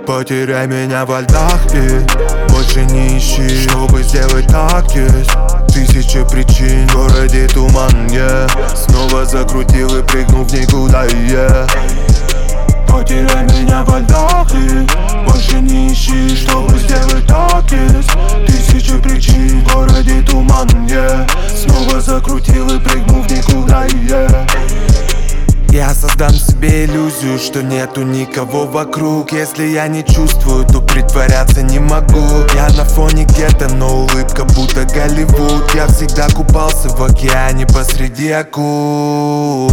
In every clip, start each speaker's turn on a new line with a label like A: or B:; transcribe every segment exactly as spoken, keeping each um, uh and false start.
A: Потеряй меня во льдах и больше не ищи, чтобы сделать так есть тысячи причин, в городе туман, yeah. Снова закрутил и прыгнул в никуда, yeah. Потеряй меня во льдах и больше не ищи, чтобы сделать так есть тысячи причин, в городе туман, yeah. Снова закрутил и прыгнул в никуда, yeah. Я создам себе иллюзию, что нету никого вокруг. Если я не чувствую, то притворяться не могу. Я на фоне гетто, но улыбка будто Голливуд. Я всегда купался в океане посреди акул.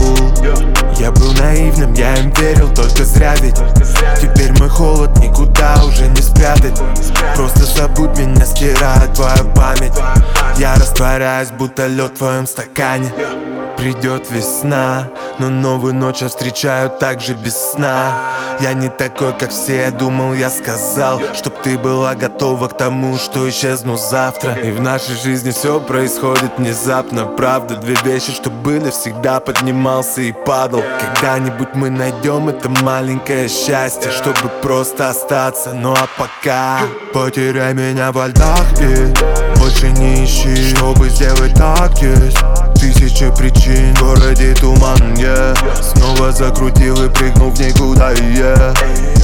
A: Я был наивным, я им верил, только зря ведь. Теперь мой холод никуда уже не спрятать. Просто забудь меня, стирает твою память. Я растворяюсь, будто лед в твоем стакане. Придет весна, но новую ночь я встречаю так же без сна. Я не такой, как все, я думал, я сказал, чтоб ты была готова к тому, что исчезну завтра. И в нашей жизни все происходит внезапно. Правда, две вещи, что были, всегда поднимался и падал. Когда-нибудь мы найдем это маленькое счастье, чтобы просто остаться. Ну а пока потеряй меня во льдах и больше не ищи, чтобы сделать так есть тысячи причин, в городе туман, yeah. Снова закрутил и прыгнул в никуда, yeah.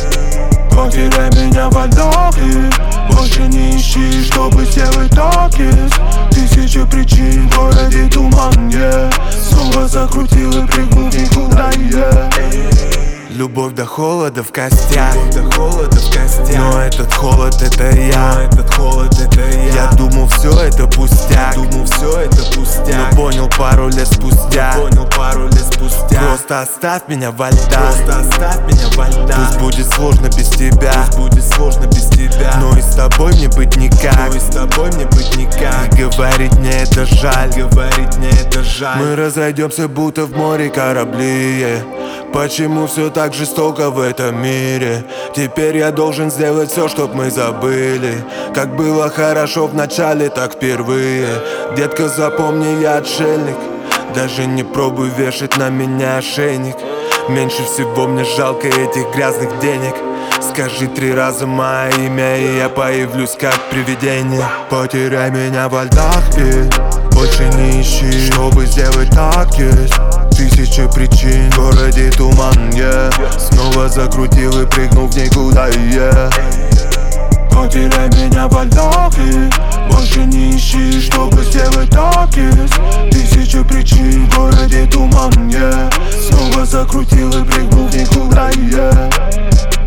A: Потеряй меня во льдах и больше не ищи, чтобы сделать так есть тысячи причин, в городе туман, yeah. Снова закрутил и прыгнул в никуда, yeah. Любовь до холода в костях, до холода в костях. Но этот холод это я, но этот холод это я. Я думал все это пустяк, думал все это пустяк. Но понял пару лет спустя, но понял пару лет спустя. Просто оставь меня во льдах, просто оставь меня во льдах. Пусть будет сложно без тебя, пусть будет сложно без тебя. Но и с тобой мне быть никак, но и с тобой мне быть никак. И говорить мне это жаль, говорить мне это жаль. Мы разойдемся будто в море корабли, yeah. Почему все так жестоко в этом мире? Теперь я должен сделать все, чтоб мы забыли. Как было хорошо в начале, так впервые. Детка, запомни, я отшельник. Даже не пробуй вешать на меня ошейник. Меньше всего мне жалко этих грязных денег. Скажи три раза мое имя, и я появлюсь как привидение. Потеряй меня во льдах и больше не ищи, чтобы сделать так есть тысячи причин, в городе туман, yeah. Снова закрутил и прыгнул в никуда, yeah. Потеряй меня во льдах и больше не ищи, чтобы сделать так есть тысячи причин, в городе туман, yeah. Снова закрутил и прыгнул в никуда, yeah.